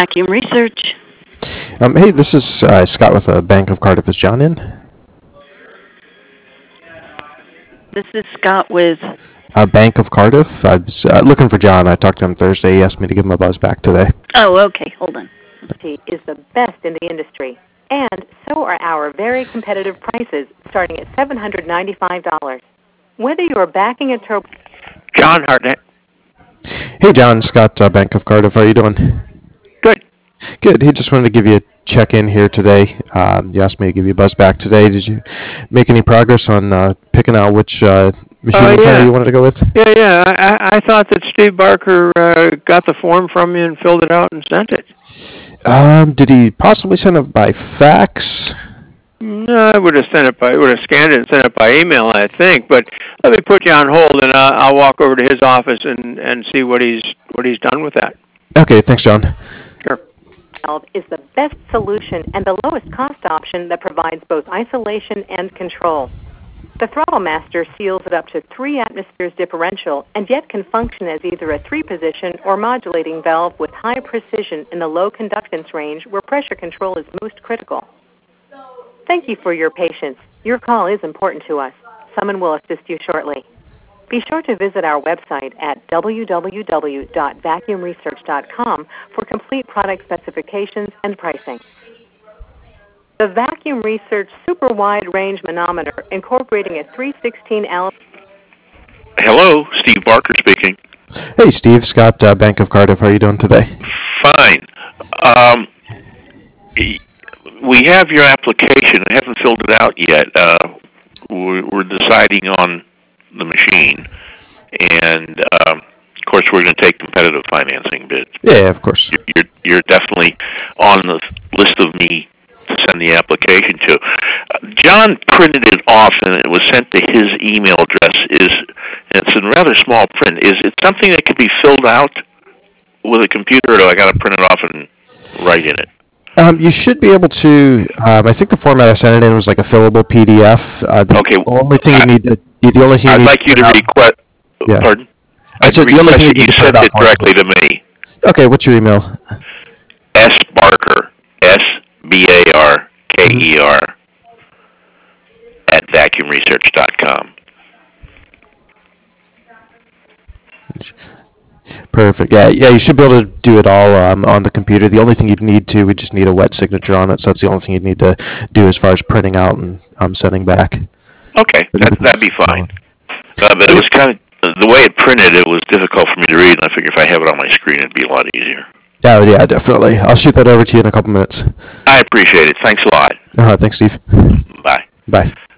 Vacuum Research. Hey, this is Scott with Bank of Cardiff. Is John in? This is Scott with. Bank of Cardiff. I was looking for John. I talked to him Thursday. He asked me to give him a buzz back today. Oh, okay. Hold on. Is the best in the industry, and so are our very competitive prices, starting at $795. Whether you're backing a turbo. John Hartnett. Hey, John. Scott, Bank of Cardiff. How are you doing? Good. Good. He just wanted to give you a check-in here today. You asked me to give you a buzz back today. Did you make any progress on picking out which machine antenna you wanted to go with? Yeah. I thought that Steve Barker got the form from you and filled it out and sent it. Did he possibly send it by fax? No, I would have scanned it and sent it by email, I think. But let me put you on hold, and I'll walk over to his office and see what he's done with that. Okay, thanks, John. Sure. Is the best solution and the lowest cost option that provides both isolation and control. The Throttle Master seals at up to 3 atmospheres differential and yet can function as either a 3-position or modulating valve with high precision in the low conductance range where pressure control is most critical. Thank you for your patience. Your call is important to us. Someone will assist you shortly. Be sure to visit our website at www.vacuumresearch.com for complete product specifications and pricing. The Vacuum Research Super Wide Range Manometer, incorporating a 316L. Hello, Steve Barker speaking. Hey, Steve. Scott, Bank of Cardiff. How are you doing today? Fine. We have your application. I haven't filled it out yet. We're deciding on the machine, and of course, we're going to take competitive financing bids. Yeah, of course. You're definitely on the list of me to send the application to. John printed it off, and it was sent to his email address. It's in rather small print. Is it something that can be filled out with a computer, or do I got to print it off and write in it? You should be able to. I think the format I sent it in was like a fillable PDF. Okay. The only thing you need to. The only thing I'd like you to request. Yeah. Pardon? I said the only thing you sent it directly to me. Okay. What's your email? S Barker, SBarker at vacuumresearch.com. Perfect. Yeah. You should be able to do it all on the computer. The only thing you'd need to, we just need a wet signature on it. So that's the only thing you'd need to do as far as printing out and sending back. Okay, that'd be fine. But it was kind of the way it printed. It was difficult for me to read, and I figure if I have it on my screen, it'd be a lot easier. Yeah, definitely. I'll shoot that over to you in a couple minutes. I appreciate it. Thanks a lot. Thanks, Steve. Bye. Bye.